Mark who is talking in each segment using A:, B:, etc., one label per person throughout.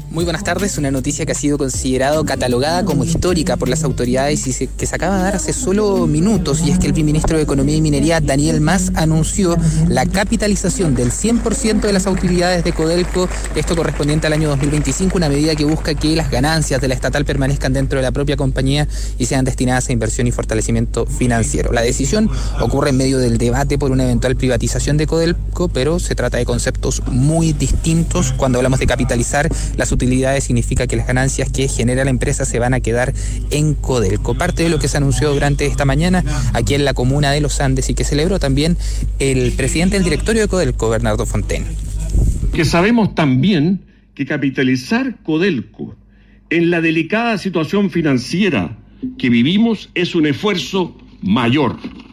A: Muy buenas tardes. Una noticia que ha sido catalogada como histórica por las autoridades y que se acaba de dar hace solo minutos, y es que el ministro de Economía y Minería, Daniel Mas, anunció la capitalización del 100% de las utilidades de Codelco, esto correspondiente al año 2025, una medida que busca que las ganancias de la estatal permanezcan dentro de la propia compañía y sean destinadas a inversión y fortalecimiento financiero. La decisión ocurre en medio del debate por una eventual privatización de Codelco, pero se trata de conceptos muy distintos. Cuando hablamos de capitalizar las utilidades, significa que las ganancias que genera la empresa se van a quedar en Codelco. Parte de lo que se anunció durante esta mañana aquí en la comuna de Los Andes y que celebró también el presidente del directorio de Codelco, Bernardo Fontaine.
B: Que sabemos también que capitalizar Codelco en la delicada situación financiera que vivimos es un esfuerzo mayor.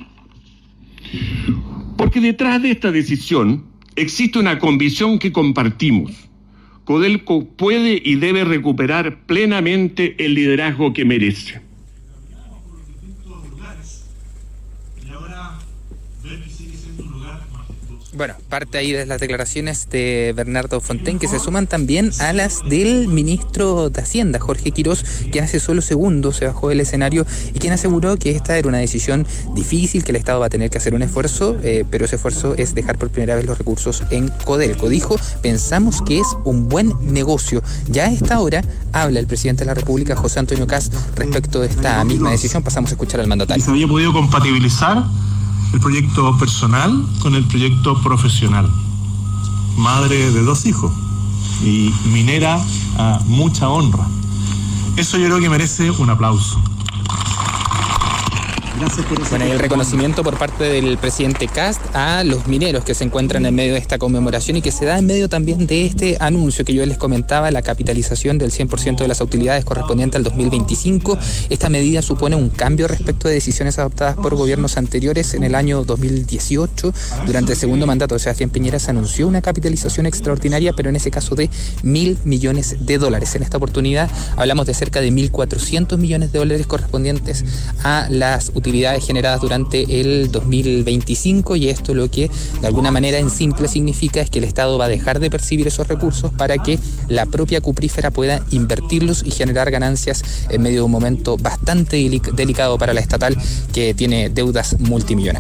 B: Porque detrás de esta decisión existe una convicción que compartimos. Codelco puede y debe recuperar plenamente el liderazgo que merece.
A: Bueno, parte ahí de las declaraciones de Bernardo Fontaine, que se suman también a las del ministro de Hacienda, Jorge Quirós, quien hace solo segundos se bajó del escenario y quien aseguró que esta era una decisión difícil, que el Estado va a tener que hacer un esfuerzo, pero ese esfuerzo es dejar por primera vez los recursos en Codelco. Dijo: pensamos que es un buen negocio. Ya a esta hora habla el presidente de la República, José Antonio Kast, respecto de esta misma decisión. Pasamos a escuchar al mandatario.
C: Se había podido compatibilizar el proyecto personal con el proyecto profesional. Madre de 2 hijos y minera a mucha honra. Eso yo creo que merece un aplauso.
A: Bueno, y el reconocimiento por parte del presidente Kast a los mineros que se encuentran en medio de esta conmemoración y que se da en medio también de este anuncio que yo les comentaba, la capitalización del 100% de las utilidades correspondiente al 2025. Esta medida supone un cambio respecto de decisiones adoptadas por gobiernos anteriores. En el año 2018, durante el segundo mandato de Sebastián Piñera, se anunció una capitalización extraordinaria, pero en ese caso de $1.000 millones. En esta oportunidad hablamos de cerca de $1.400 millones correspondientes a las utilidades generadas durante el 2025, y esto lo que de alguna manera en simple significa es que el Estado va a dejar de percibir esos recursos para que la propia cuprífera pueda invertirlos y generar ganancias en medio de un momento bastante delicado para la estatal, que tiene deudas multimillonarias.